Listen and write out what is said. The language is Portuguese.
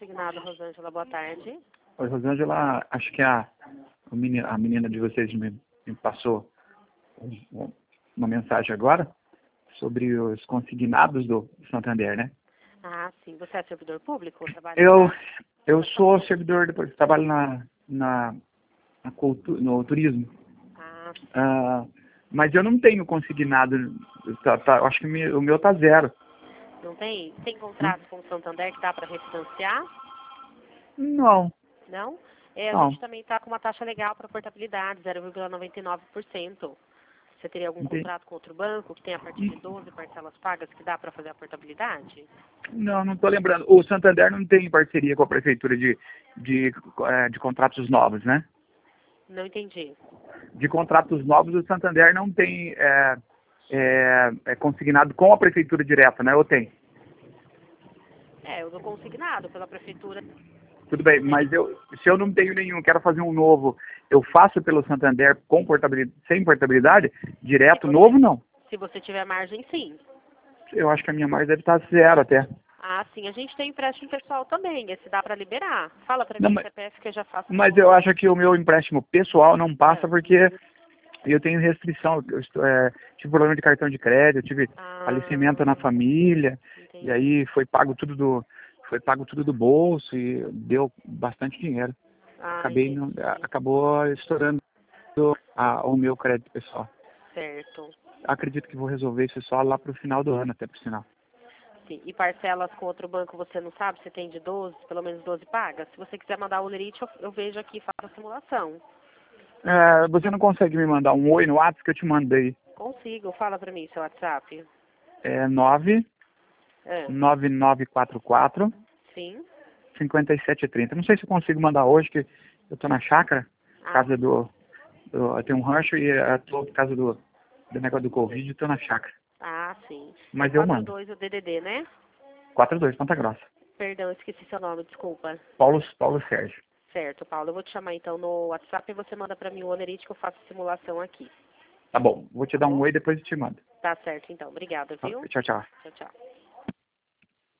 consignado, Rosângela, boa tarde. Oi, Rosângela, acho que a menina de vocês me passou uma mensagem agora sobre os consignados do Santander, né? Ah, sim. Você é servidor público? Trabalha Eu sou servidor, depois trabalho no turismo. Ah, sim. Mas eu não tenho consignado, acho que o meu tá zero. Não tem? Tem contrato com o Santander que dá para refinanciar? Não, Não? A não. gente também está com uma taxa legal para portabilidade, 0,99%. Você teria algum Entendi. contrato com outro banco que tem a partir de 12 parcelas pagas que dá para fazer a portabilidade? Não estou lembrando. O Santander não tem parceria com a prefeitura de contratos novos, né? Não entendi. De contratos novos, o Santander não tem consignado com a prefeitura direta, né? Ou tem? Eu dou consignado pela prefeitura. Tudo bem, mas se eu não tenho nenhum, quero fazer um novo, eu faço pelo Santander com portabilidade, sem portabilidade, direto, novo não. Se você tiver margem, sim. Eu acho que a minha margem deve estar zero até. Ah, sim. A gente tem empréstimo pessoal também. Esse dá para liberar. Fala para Não, mim, mas, CPF, que eu já faço. mas eu acho que o meu empréstimo pessoal não passa porque eu tenho restrição. Tive problema de cartão de crédito, tive falecimento na família, Entendi. e aí foi pago tudo do bolso e deu bastante dinheiro. Acabou estourando o meu crédito pessoal. Certo. Acredito que vou resolver isso só lá pro final do ano, até pro sinal. Sim. E parcelas com outro banco você não sabe? Você tem de 12, pelo menos 12 pagas? Se você quiser mandar o lerite, eu vejo aqui e faço a simulação. Você não consegue me mandar um oi no WhatsApp que eu te mandei? Consigo. Fala para mim seu WhatsApp. 99944 Sim. 5730. Não sei se eu consigo mandar hoje, que eu tô na chácara, casa eu tenho um rancho e eu tô por causa do negócio do Covid, eu tô na chácara. Ah, sim. Mas eu mando. 42 o DDD, né? 42, Ponta Grossa. Perdão, esqueci seu nome, desculpa. Paulo Sérgio. Certo, Paulo. Eu vou te chamar então no WhatsApp e você manda para mim o olerite que eu faço a simulação aqui. Tá bom, vou te dar um oi e depois eu te mando. Tá certo, então. Obrigada, viu? Tchau, tchau. Tchau, tchau.